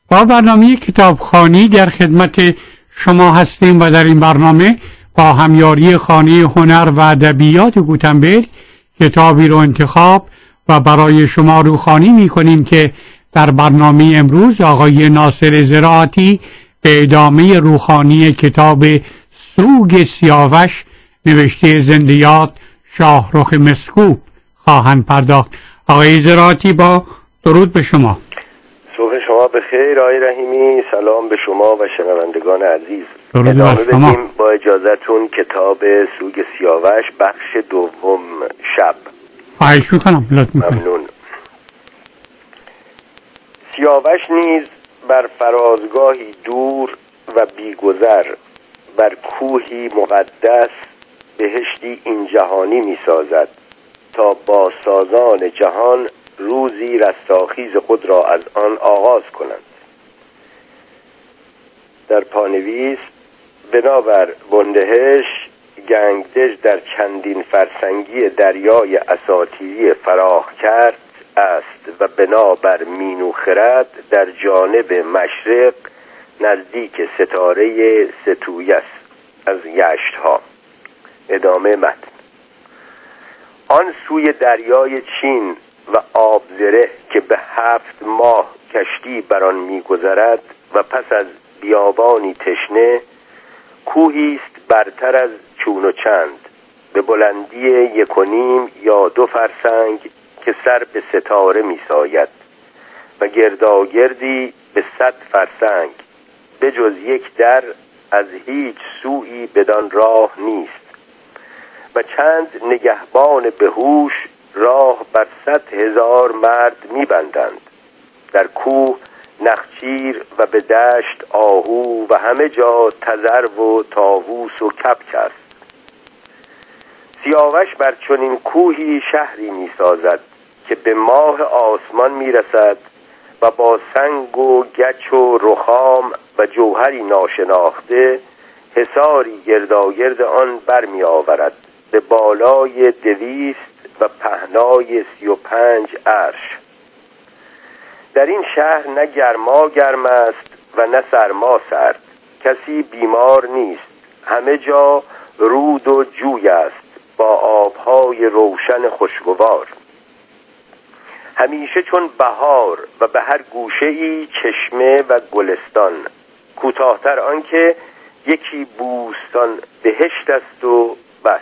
با برنامه کتابخوانی در خدمت شما هستیم و در این برنامه با همیاری خانه هنر و ادبیات گوتنبرگ کتابی رو انتخاب و برای شما روخوانی می‌کنیم که در برنامه امروز آقای ناصر زراعتی به ادامه روخوانی کتاب سوگ سیاوش نوشته زنده یاد شاهرخ مسکوب خواهند پرداخت. آقای زراعتی با درود به شما. صبح شما بخیر آقای رحیمی، سلام به شما و شنوندگان عزیز. ادامه بدیم با اجازهتون کتاب سوگ سیاوش بخش دوم شب. خواهش میکنم. ممنون. سیاوش نیز بر فرازگاهی دور و بیگذر بر کوهی مقدس بهشتی این جهانی می سازد تا با سازان جهان روزی رستاخیز خود را از آن آغاز کنند. در پانویس بنابر بندهش گنگدژ در چندین فرسنگی دریای اساطیری فراخ کرد است و بنابر مین و خرد در جانب مشرق نزدیک ستاره ستویس از یشتها. ادامه متن. آن سوی دریای چین و آبزره که به 7 ماه کشتی بران می‌گذرد و پس از بیابانی تشنه کوهی است برتر از چون و چند به بلندی 1.5 یا 2 فرسنگ که سر به ستاره می‌ساید و گرداگردی به 100 فرسنگ به جز یک در از هیچ سویی بدان راه نیست و چند نگهبان بهوش راه بر 100,000 مرد می‌بندند. در کوه نخچیر و به دشت آهو و همه جا تذرو و طاووس و کبک است. سیاوش بر چنین کوهی شهری می‌سازد که به ماه آسمان می‌رسد و با سنگ و گچ و رخام و جوهری ناشناخته حصاری گرداگرد آن برمی آورد به بالای 200 و پهنای 35 عرش. در این شهر نه گرما گرم است و نه سرما سرد، کسی بیمار نیست، همه جا رود و جوی است با آبهای روشن خوشگوار. همیشه چون بهار و به هر گوشه‌ای چشمه و گلستان، کوتاه‌تر آنکه یکی بوستان بهشت است و بس.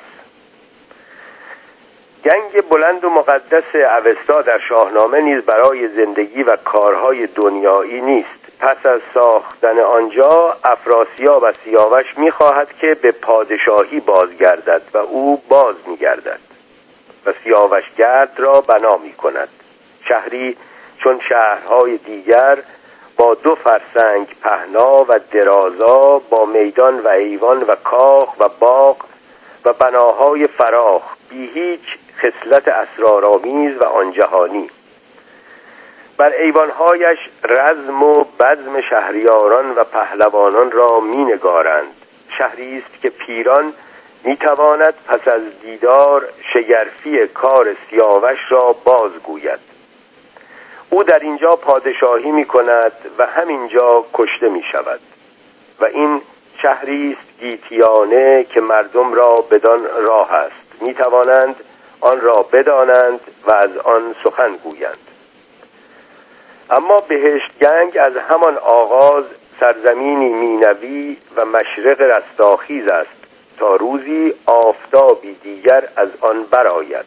گنگ بلند و مقدس اوستا در شاهنامه نیز برای زندگی و کارهای دنیایی نیست. پس از ساختن آنجا افراسیاب و سیاوش می‌خواهد که به پادشاهی بازگردد و او باز می‌گردد و سیاوش گرد را بنا می‌کند. شهری چون شهرهای دیگر با 2 فرسنگ پهنا و درازا با میدان و ایوان و کاخ و باغ و بناهای فراخ بی هیچ خصلت اسرارآمیز و آن جهانی. بر ایوانهایش رزم و بزم شهریاران و پهلوانان را می نگارند. شهری است که پیران می تواند پس از دیدار شگرفی کار سیاوش را بازگوید. او در اینجا پادشاهی می کند و همینجا کشته می شود و این شهری است گیتیانه که مردم را بدان راه است، می توانند آن را بدانند و از آن سخن گویند. اما بهشت گنگ از همان آغاز سرزمینی مینوی و مشرق رستاخیز است تا روزی آفتابی دیگر از آن برآید.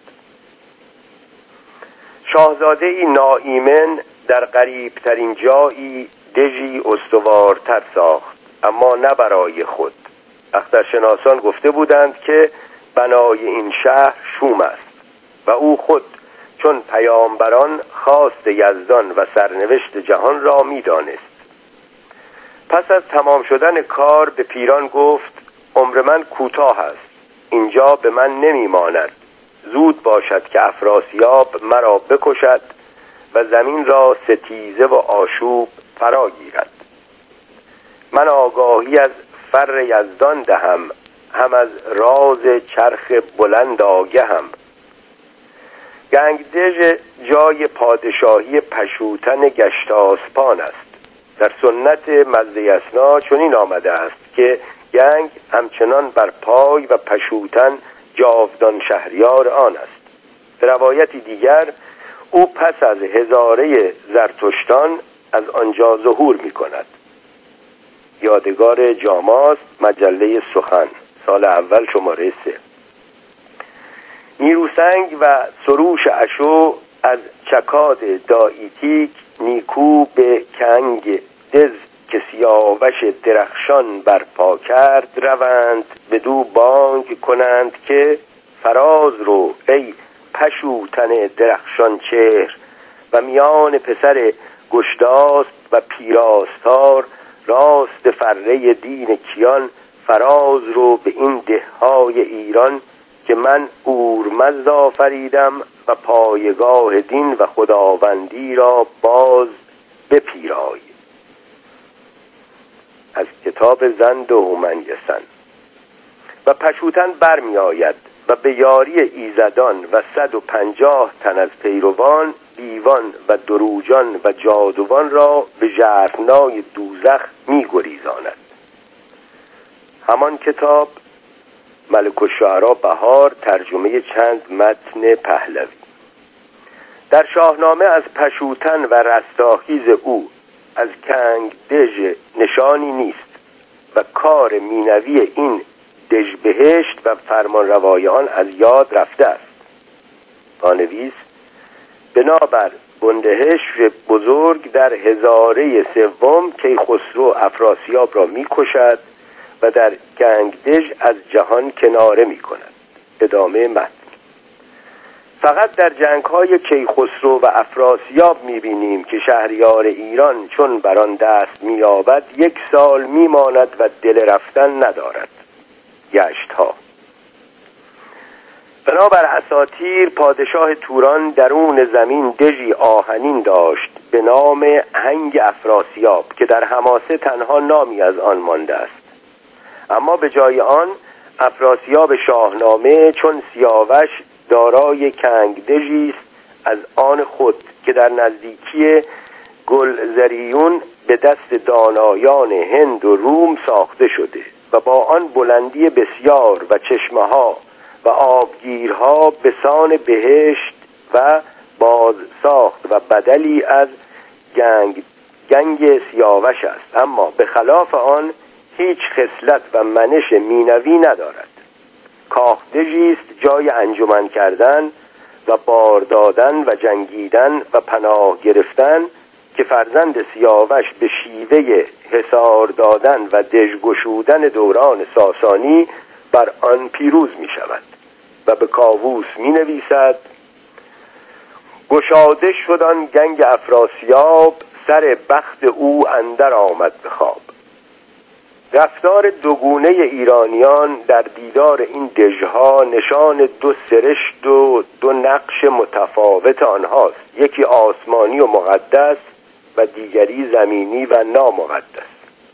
شاهزاده ای ناایمن در قریبترین جایی دژی استوارتر ساخت، اما نه برای خود. اخترشناسان گفته بودند که بنای این شهر شوم است و او خود چون پیامبران خواست یزدان و سرنوشت جهان را می دانست. پس از تمام شدن کار به پیران گفت عمر من کوتاه است، اینجا به من نمی ماند. زود باشد که افراسیاب مرا بکشد و زمین را ستیزه و آشوب فرا گیرد. من آگاهی از فر یزدان دهم، هم از راز چرخ بلند آگهم. گنگدژ جای پادشاهی پشوتن گشتاسپان است. در سنت مزده اسنا چنین آمده است که گنگ همچنان بر پای و پشوتن جاودان شهریار آن است. به روایتی دیگر او پس از هزاره زرتشتان از آنجا ظهور می کند. یادگار جاماست، مجله سخن، سال اول، شماره 3. نیروسنگ و سروش اشو از چکاد داییتیک نیکو به کنگ دز که سیاوش درخشان برپا کرد روند، بدو بانگ کنند که فراز رو ای پشوتن درخشان چهر و میان پسر گشتاست و پیراستار، راست فره دین کیان فراز رو به این دههای ایران که من اورمزد آفریدم و پایگاه دین و خداوندی را باز بپیرای. از کتاب زند و هومنیسن. و پشوتن برمی آید و به یاری ایزدان و 150 تن از پیروان دیوان و دروجان و جادوان را به ژرفنای دوزخ می گریزاند. همان کتاب ملک الشعرا بهار، ترجمه چند متن پهلوی. در شاهنامه از پشوتن و رستاخیز او از کنگ دژ نشانی نیست و کار مینوی این دژبهشت و فرمانروای آن از یاد رفته است. پانویس بنابر بندهش بزرگ در هزاره سوم کیخسرو افراسیاب را می‌کشد و در گنگدژ از جهان کناره می‌کند. ادامه متن. فقط در جنگ‌های کیخسرو و افراسیاب می‌بینیم که شهریار ایران چون بر آن دست می‌یابد 1 سال می‌ماند و دل رفتن ندارد. گشت‌ها. بنابر اساطیر پادشاه توران درون زمین دژی آهنین داشت به نام هنگ افراسیاب که در حماسه تنها نامی از آن مانده است. اما به جای آن افراسیاب شاهنامه چون سیاوش دارای کنگ دژی است از آن خود که در نزدیکی گلزریون به دست دانایان هند و روم ساخته شده و با آن بلندی بسیار و چشمه ها و آبگیرها به سان بهشت و باز ساخت و بدلی از گنگ سیاوش است، اما به خلاف آن هیچ خصلت و منش مینوی ندارد. کاخدژی است جای انجمن کردن و بار دادن و جنگیدن و پناه گرفتن که فرزند سیاوش به شیوه حصار دادن و دژ گشودن دوران ساسانی بر آن پیروز می شود و به کاووس می نویسد: گشاده شد آن گنگ افراسیاب، سر بخت او اندر آمد به خواب. رفتار دوگونه ایرانیان در دیدار این دژها نشان 2 سرشت و 2 نقش متفاوت آنهاست، یکی آسمانی و مقدس و دیگری زمینی و نامقدس.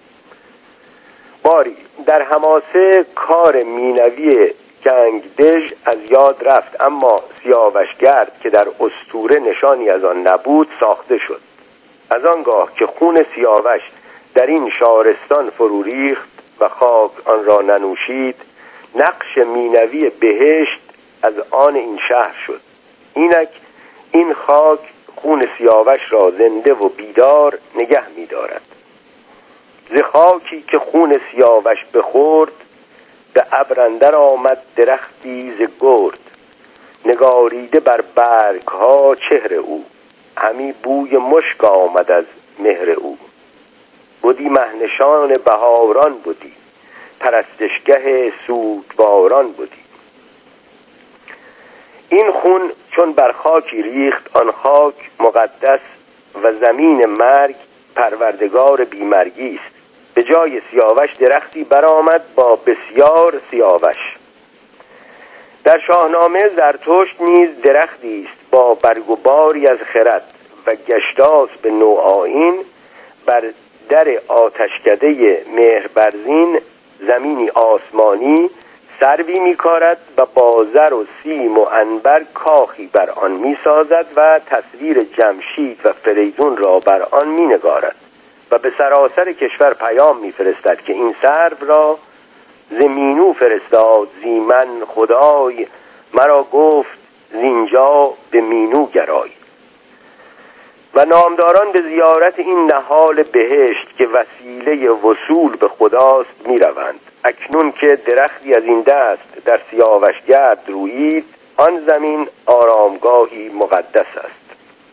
باری در حماسه کار مینوی گنگدژ از یاد رفت، اما سیاوشگرد که در اسطوره نشانی از آن نبود ساخته شد. از آنگاه که خون سیاوش در این شارستان فرو ریخت و خاک آن را ننوشید، نقش مینوی بهشت از آن این شهر شد. اینک این خاک خون سیاوش را زنده و بیدار نگه می دارد. ز خاکی که خون سیاوش بخورد، به ابر اندر آمد درختی ز گرد. نگاریده بر برگ ها چهر او، همی بوی مشک آمد از مهر او. بودی مهنشان بهاران بودی، پرستشگه سوگواران بودی. این خون چون بر خاکی ریخت، آن خاک مقدس و زمین مرگ پروردگار بیمرگی است. به جای سیاوش درختی برآمد با بسیار سیاوش. در شاهنامه زرتشت نیز درختی است با برگ و باری از خرد و گشتاس به نوآیین بر در آتشکده مهربرزین زمینی آسمانی سروی می‌کارد و با زر و سیم و عنبر کاخی بر آن می‌سازد و تصویر جمشید و فریدون را بر آن می‌نگارد و به سراسر کشور پیام می‌فرستد که این سرو را ز مینو فرستاد زیمن خدای، مرا گفت زینجا به مینو گرای. و نامداران به زیارت این نهال بهشت که وسیله وصول به خداست میروند. اکنون که درختی از این دست در سیاوشگرد رویید، آن زمین آرامگاهی مقدس است.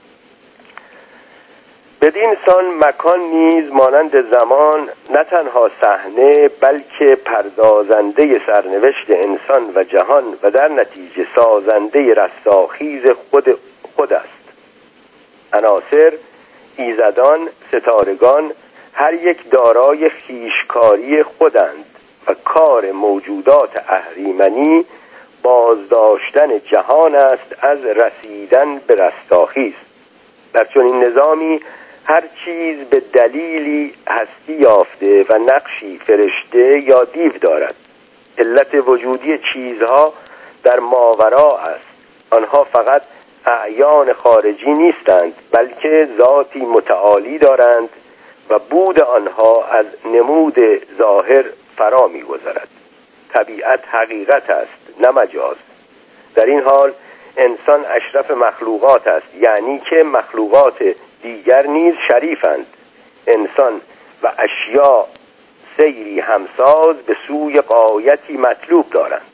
بدین سان مکان نیز مانند زمان نه تنها صحنه بلکه پردازنده سرنوشت انسان و جهان و در نتیجه سازنده رستاخیز خود است. عناصر، ایزدان، ستارگان هر یک دارای خویشکاری خودند و کار موجودات اهریمنی بازداشتن جهان است از رسیدن به رستاخیز. در چنین نظامی هر چیز به دلیلی هستی یافته و نقشی فرشته یا دیو دارد. علت وجودی چیزها در ماورا است. آنها فقط اعیان خارجی نیستند بلکه ذاتی متعالی دارند و بود آنها از نمود ظاهر فرا می‌گذرد. طبیعت حقیقت است نه مجاز. در این حال انسان اشرف مخلوقات است، یعنی که مخلوقات دیگر نیز شریفند. انسان و اشیاء سیری همساز به سوی غایتی مطلوب دارند.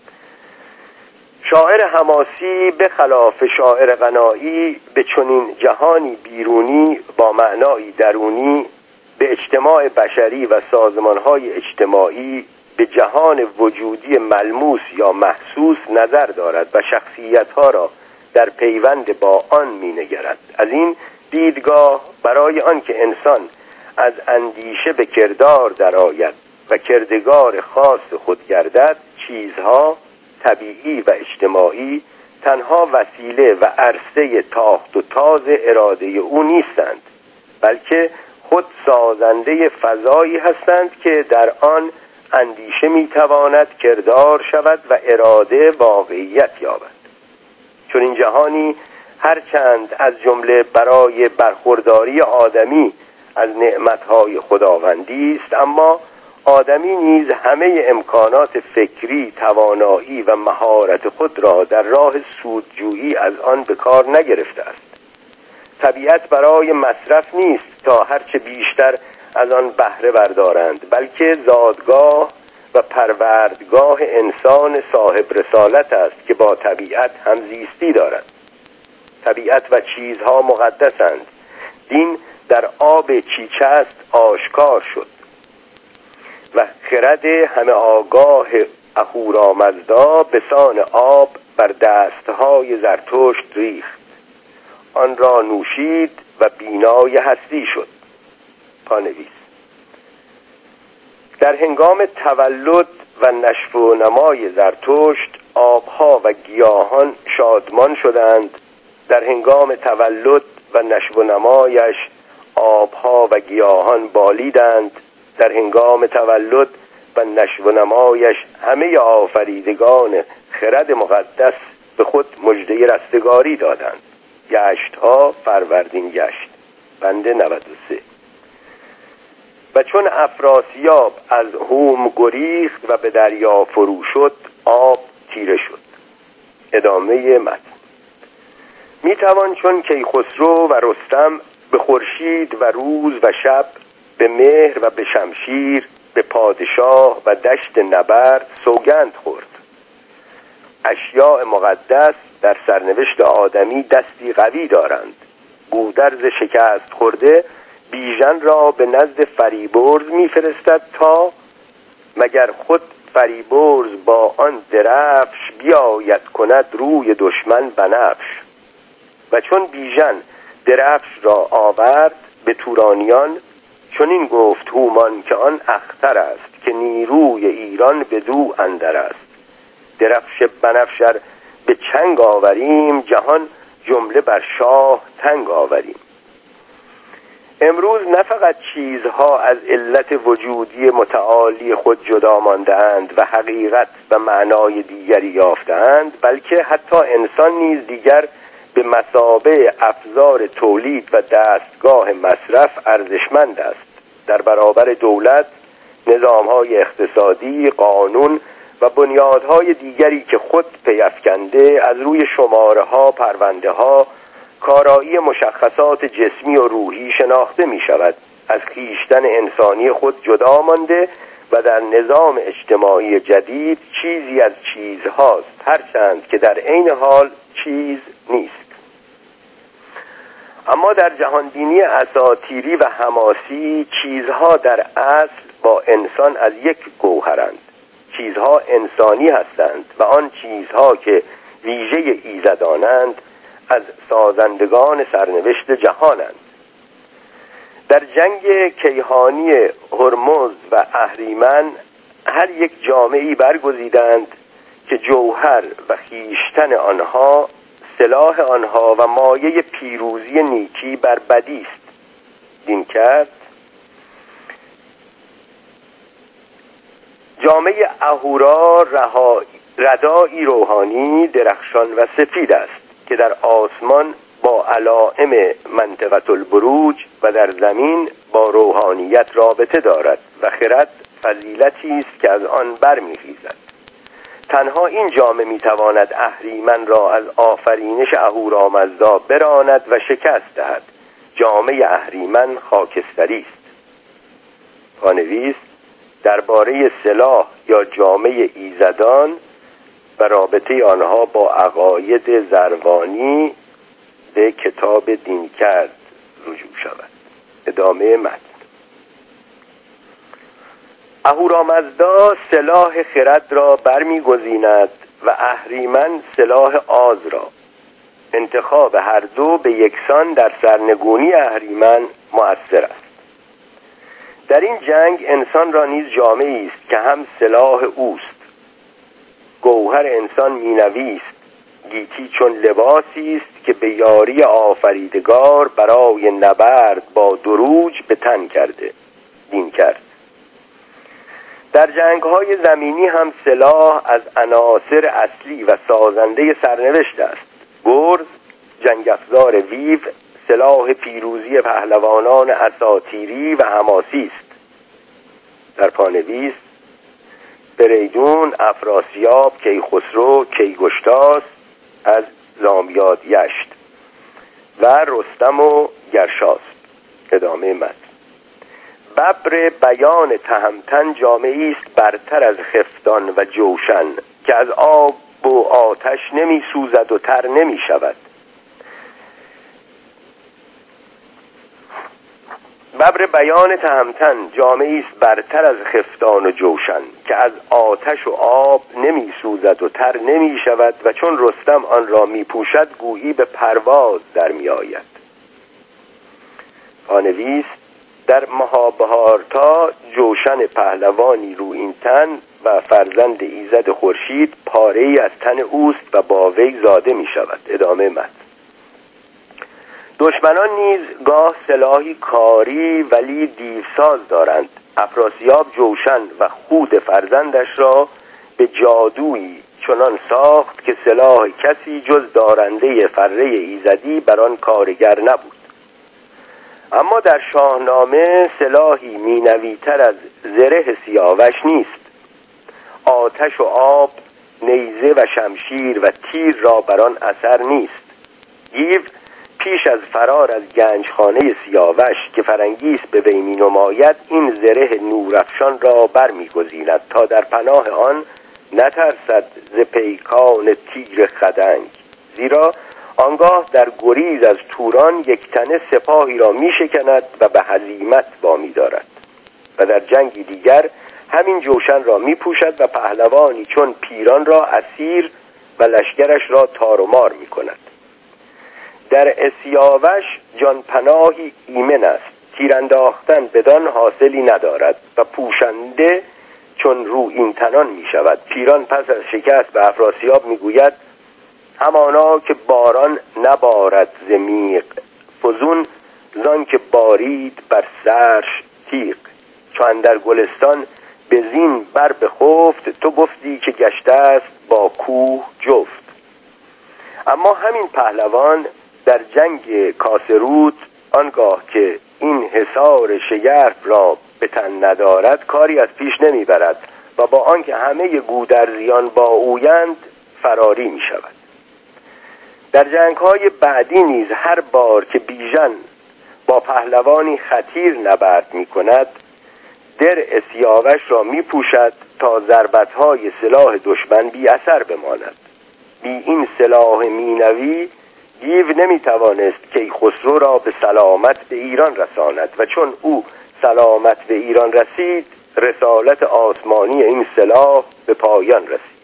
شاعر حماسی به خلاف شاعر غنایی به چنین جهانی بیرونی با معنایی درونی، به اجتماع بشری و سازمانهای اجتماعی، به جهان وجودی ملموس یا محسوس نظر دارد و شخصیتها را در پیوند با آن می‌نگرد. از این دیدگاه برای آنکه انسان از اندیشه به کردار درآید و کردگار خاص خود گردد، چیزها طبیعی و اجتماعی تنها وسیله و عرصه تاخت و تاز اراده او نیستند، بلکه خود سازنده فضایی هستند که در آن اندیشه میتواند کردار شود و اراده واقعیت یابد. چون این جهانی هرچند از جمله برای برخورداری آدمی از نعمتهای خداوندی است، اما آدمی نیز همه امکانات فکری، توانایی و مهارت خود را در راه سودجویی از آن به کار نگرفته است. طبیعت برای مصرف نیست تا هرچه بیشتر از آن بهره بردارند، بلکه زادگاه و پروردگاه انسان صاحب رسالت است که با طبیعت همزیستی دارد. طبیعت و چیزها مقدسند. دین در آب چیچست آشکار شد و خرد همه آگاه اهورامزدا به سان آب بر دستهای زرتشت ریخت. آن را نوشید و بینای هستی شد. پانویس: در هنگام تولد و نشو و نمای زرتشت آبها و گیاهان شادمان شدند. در هنگام تولد و نشو و نمایش آبها و گیاهان بالیدند. در هنگام تولد و نشو و نمایش همه آفریدگان خرد مقدس به خود مژده رستگاری دادند. گشتها فروردین گشت. بند 93. و چون افراسیاب از هوم گریخت و به دریا فرو شد، آب تیره شد. ادامه متن. میتوان چون کیخسرو و رستم به خورشید و روز و شب، به مهر و به شمشیر، به پادشاه و دشت نبرد سوگند خورد. اشیاء مقدس در سرنوشت آدمی دستی قوی دارند. گودرز شکست خورده بیژن را به نزد فریبرز میفرستد تا مگر خود فریبرز با آن درفش بیاید کند روی دشمن بنفش. و چون بیژن درفش را آورد به تورانیان، چنین گفت هومان که آن اختر است که نیروی ایران بدو اندر است. درفش بنفشر به چنگ آوریم، جهان جمله بر شاه تنگ آوریم. امروز نه فقط چیزها از علت وجودی متعالی خود جدا مانده‌اند و حقیقت و معنای دیگری یافته‌اند، بلکه حتی انسان نیز دیگر به مثابه افزار تولید و دستگاه مصرف ارزشمند است. در برابر دولت، نظام‌های اقتصادی، قانون و بنیادهای دیگری که خود پیافکنده از روی شماره‌ها، پرونده‌ها، کارایی مشخصات جسمی و روحی شناخته می‌شود، از خویشتن انسانی خود جدا مانده و در نظام اجتماعی جدید چیزی از چیزهاست، هرچند که در عین حال چیز نیست. اما در جهانبینی اساطیری و حماسی چیزها در اصل با انسان از یک گوهرند. چیزها انسانی هستند و آن چیزها که ویژه ایزدانند از سازندگان سرنوشت جهانند. در جنگ کیهانی هرمز و اهریمن هر یک جامعه‌ای برگزیدند که جوهر و خویشتن آنها، سلاح آنها و مایه پیروزی نیکی بر بدی است. دین کرد جامعه اهورا ردایی روحانی درخشان و سفید است که در آسمان با علائم منطقه البروج و در زمین با روحانیت رابطه دارد و خرد فضیلتی است که از آن برمیخیزد. تنها این جامعه میتواند اهریمن را از آفرینش اهورامزدا براند و شکست دهد. جامعه اهریمن خاکستری است. پانویس درباره سلاح یا جامعه ایزدان و رابطه آنها با عقاید زروانی به کتاب دین کرد رجوع شود. ادامه متن. اهورامزدا سلاح خرد را برمیگزیند و اهریمن سلاح آز را. انتخاب هر دو به یکسان در سرنگونی اهریمن مؤثر است. در این جنگ انسان را نیز جامعه‌ای است که هم سلاح اوست. گوهر انسان مینوی است، گیتی چون لباسی است که به یاری آفریدگار برای نبرد با دروج به تن کرده. دین کرد. در جنگ‌های زمینی هم سلاح از عناصر اصلی و سازنده سرنوشت است. گرز، جنگ افزار ویو، سلاح پیروزی پهلوانان اساطیری و حماسی است. در پانویس فریدون، افراسیاب، کیخسرو، کیگشتاس از زامیاد یشت و رستم و گرشاسب. ادامه متن. ببر بیان تهمتن جامعی است برتر از خفتان و جوشن که از آب و آتش نمی سوزد و تر نمی شود. ببر بیان تهمتن جامعی است برتر از خفتان و جوشن که از آتش و آب نمی سوزد و تر نمی شود و چون رستم آن را می پوشد گویی به پرواز در می آید. پانویس در مهابهارتا جوشن پهلوانی رویینتن و فرزند ایزد خورشید پاره‌ای از تن اوست و با وی زاده می شود. ادامه متن. دشمنان نیز گاه سلاحی کاری ولی دیوساز دارند. افراسیاب جوشن و خود فرزندش را به جادویی چنان ساخت که سلاح کسی جز دارنده فره ایزدی بر آن کارگر نبود. اما در شاهنامه سلاحی مینوی‌تر از زره سیاوش نیست. آتش و آب، نیزه و شمشیر و تیر را بر آن اثر نیست. گیو پیش از فرار از گنجخانه سیاوش که فرنگیس به وی می‌نماید این زره نورافشان را برمی‌گزیند تا در پناه آن نترسد ز پیکان تیر خدنگ، زیرا آنگاه در گریز از توران یک تنه سپاهی را می‌شکند و به هزیمت وامی دارد. و در جنگی دیگر همین جوشن را می‌پوشد و پهلوانی چون پیران را اسیر و لشکرش را تار و مار می‌کند. در سیاوش جان پناهی ایمن است، تیرانداختن بدان حاصلی ندارد و پوشنده چون رو این تنان می شود. پیران پس از شکست به افراسیاب می گوید همانا که باران نبارد ز میغ، فزون زان که بارید بر سرش تیغ. چو اندر گلستان به زین بر بخفت، تو گفتی که گشته است با کوه جفت. اما همین پهلوان در جنگ کاسرود آنگاه که این حصار شگرف را به تن ندارد کاری از پیش نمیبرد و با آنکه همه گودرزیان با اویند فراری می شود. در جنگ‌های بعدی نیز هر بار که بیژن با پهلوانی خطیر نبرد می کند درع سیاوش را می پوشد تا ضربت‌های سلاح دشمن بی اثر بماند. بی این سلاح مینوی گیو نمی توانست کیخسرو را به سلامت به ایران رساند و چون او سلامت به ایران رسید رسالت آسمانی این سلاح به پایان رسید.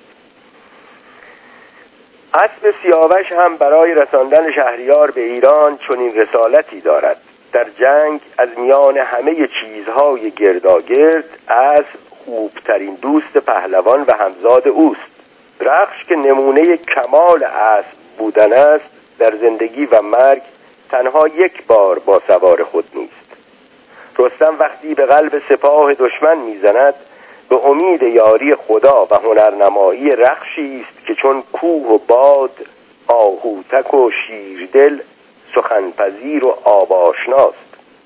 اسب سیاوش هم برای رساندن شهریار به ایران چنین رسالتی دارد. در جنگ از میان همه چیزهای گرداگرد اسب خوبترین دوست پهلوان و همزاد اوست. رخش که نمونه کمال اسب بودن است در زندگی و مرگ تنها یک بار با سوار خود نیست. رستم وقتی به قلب سپاه دشمن میزند به امید یاری خدا و هنرنمایی رخشی است که چون کوه و باد، آهوتک و شیردل، سخنپذیر و آواشناست.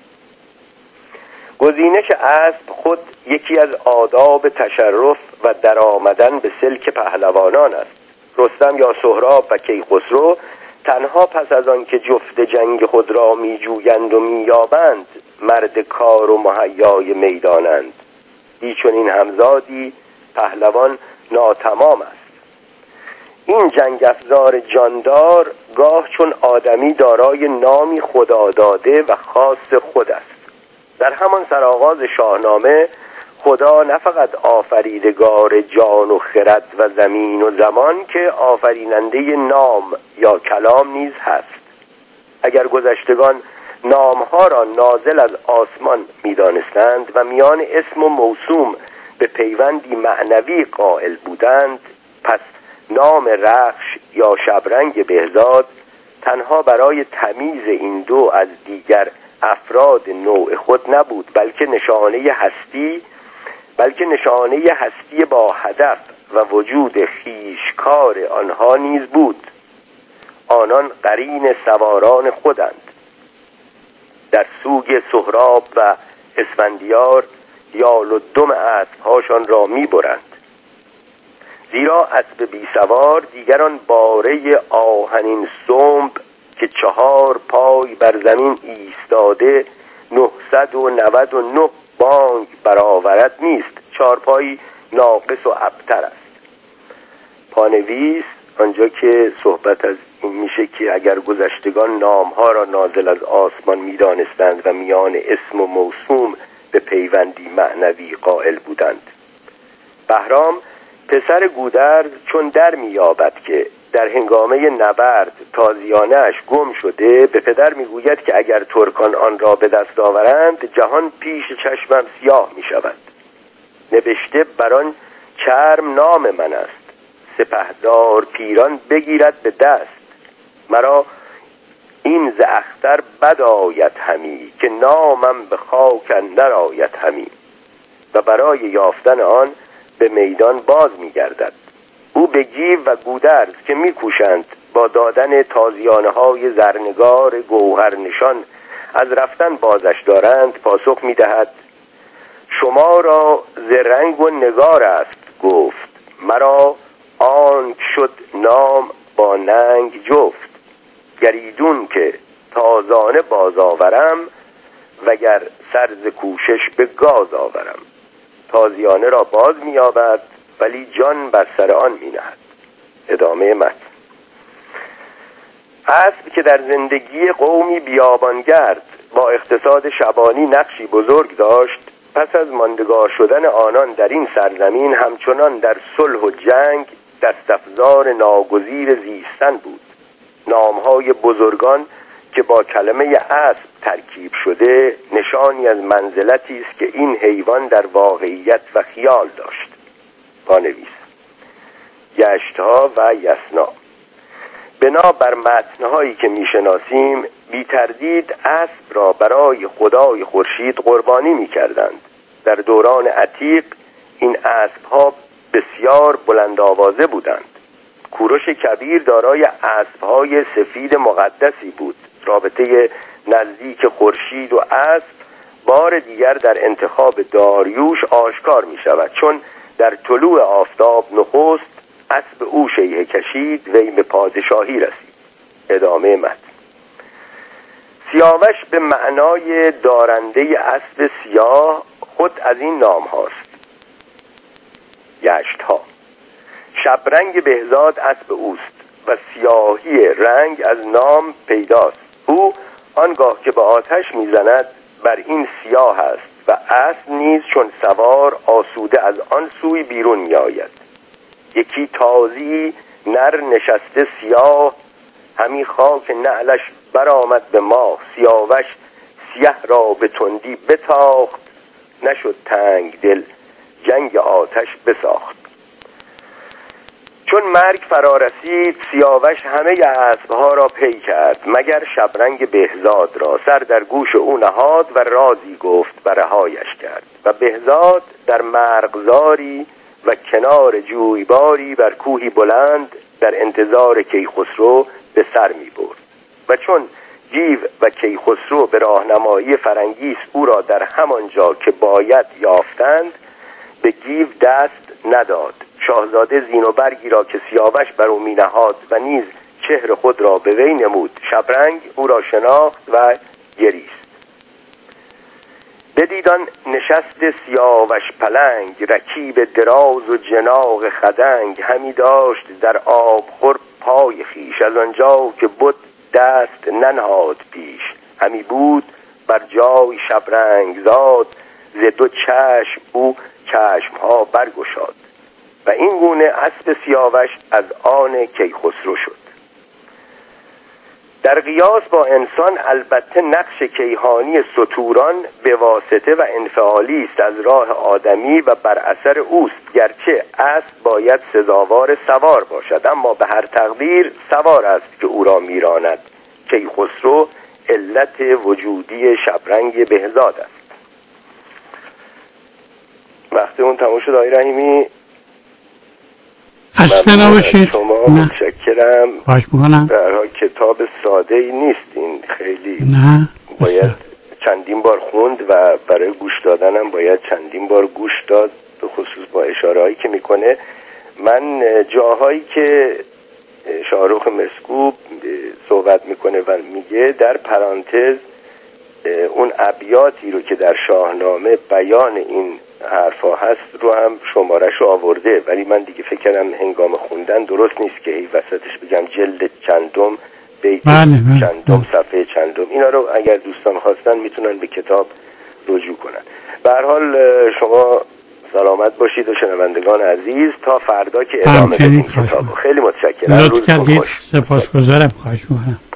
گزینش اسب خود یکی از آداب تشرف و درآمدن به سلک پهلوانان است. رستم یا سهراب و کیخسرو تنها پس از آن که جفت جنگ خود را میجویند و مییابند مرد کار و مهیای میدانند. چون این همزادی پهلوان ناتمام است. این جنگ افزار جاندار گاه چون آدمی دارای نامی خدا داده و خاص خود است. در همان سرآغاز شاهنامه خدا نه فقط آفریدگار جان و خرد و زمین و زمان که آفریننده نام یا کلام نیز هست. اگر گذشتگان نامها را نازل از آسمان می‌دانستند و میان اسم و موسوم به پیوندی معنوی قائل بودند، پس نام رخش یا شبرنگ بهزاد تنها برای تمییز این دو از دیگر افراد نوع خود نبود، بلکه نشانه هستی با هدف و وجود خیشکار آنها نیز بود. آنان قرین سواران خودند. در سوگ سهراب و اسفندیار یال و دم اسب‌هاشان را می‌برند. زیرا اسب بی سوار دیگران باره آهنین سنب که 4 پای بر زمین ایستاده 999 بانگ برآورد نیست. 4 پایی ناقص و ابتر است. پانویس آنجا که صحبت از این میشه که اگر گذشتگان نامها را نازل از آسمان میدانستند و میان اسم و موسوم به پیوندی معنوی قائل بودند. بهرام پسر گودرز چون در میابد که در هنگامه نبرد تازیانه‌اش گم شده به پدر میگوید که اگر ترکان آن را به دست آورند جهان پیش چشمم سیاه میشود. نوشته بر آن چرم نام من است، سپهدار پیران بگیرد به دست. مرا این ز اختر بد آید همی که نامم به خاک اندر آید همی. و برای یافتن آن به میدان باز میگردد. او به گیو و گودرز که میکوشند با دادن تازیانه های زرنگار گوهر نشان از رفتن بازش دارند پاسخ میدهد شما را ز رنگ و نگار است گفت، مرا آنک شد نام با ننگ جفت. گریدون که تازانه باز آورم وگر سرز کوشش به گاز آورم. تازیانه را باز می‌یابد ولی جان بر سر آن می‌نهد. ادامه متن. اسب که در زندگی قومی بیابانگرد با اقتصاد شبانی نقشی بزرگ داشت، پس از ماندگار شدن آنان در این سرزمین همچنان در صلح و جنگ دستافزار ناگزیر زیستن بود. نامهای بزرگان که با کلمه اسب ترکیب شده نشانی از منزلتی است که این حیوان در واقعیت و خیال داشت. پانویس یشتها و یسنا بنا بر متنهایی که میشناسیم بی تردید اسب را برای خدای خورشید قربانی میکردند. در دوران عتیق این اسبها بسیار بلند آوازه بودند. کوروش کبیر دارای اسب‌های سفید مقدسی بود. رابطه نزدیک خورشید و اسب بار دیگر در انتخاب داریوش آشکار می شود، چون در طلوع آفتاب نخست اسب او شیهه کشید وی به پادشاهی رسید. ادامه متن. سیاوش به معنای دارنده اسب سیاه خود از این نام هاست: یشت ها. شبرنگ بهزاد اسب اوست و سیاهی رنگ از نام پیداست. او آنگاه که به آتش میزند بر این سیاه است و اسب نیز چون سوار آسوده از آن سوی بیرون می آید. یکی تازی نر نشسته سیاه، همی خاک نعلش برآمد به ماه. سیاوش سیه را به تندی بتاخت، نشد تنگ دل جنگ آتش بساخت. چون مرگ فرا رسید سیاوش همه اسبها را پی کرد مگر شبرنگ بهزاد را. سر در گوش او نهاد و رازی گفت و رهایش کرد. و بهزاد در مرغزاری و کنار جویباری بر کوهی بلند در انتظار کیخسرو به سر می برد. و چون گیو و کیخسرو به راهنمایی فرنگیس او را در همان جا که باید یافتند به گیو دست نداد. شاهزاده زینوبرگی را که سیاوش بر او می نهاد و نیز چهر خود را به وی نمود، شبرنگ او را شناخت و گریست. بدیدان نشست سیاوش پلنگ، رکیب دراز و جناغ خدنگ. همی داشت در آب خور پای خیش، از آنجا که بود دست ننهاد پیش. همی بود بر جای شبرنگ زاد، ز دو چشم او چشمها برگشاد. و این گونه اسب سیاوش از آن کیخسرو شد. در قیاس با انسان البته نقش کیهانی ستوران به واسطه و انفعالی است از راه آدمی و بر اثر اوست، گرچه اسب باید سزاوار سوار باشد، اما به هر تقدیر سوار است که او را میراند. کیخسرو علت وجودی شبرنگ بهزاد است. وقتی اون تموم شد آقای رحیمی. خسته نباشید. شما متشکرم. خواهش می‌کنم. در حال کتاب ساده ای نیست این، خیلی نه باید چندین بار خوند و برای گوش دادنم باید چندین بار گوش داد، به خصوص با اشاره هایی که میکنه. من جاهایی که شاهرخ مسکوب صحبت میکنه و میگه در پرانتز اون ابیاتی رو که در شاهنامه بیان این حرفا هست رو هم شمارش رو آورده، ولی من دیگه فکر کردم هنگام خوندن درست نیست که وسطش بگم جلد چندم بیت چندم صفحه چندم. اینا رو اگر دوستان خواستن میتونن به کتاب رجوع کنن. به هر حال شما سلامت باشید و شنوندگان عزیز تا فردا که ادامه بدیم کتاب. خیلی متشکرم. لطف کردید. سپاسگزارم. خواهش می‌کنم.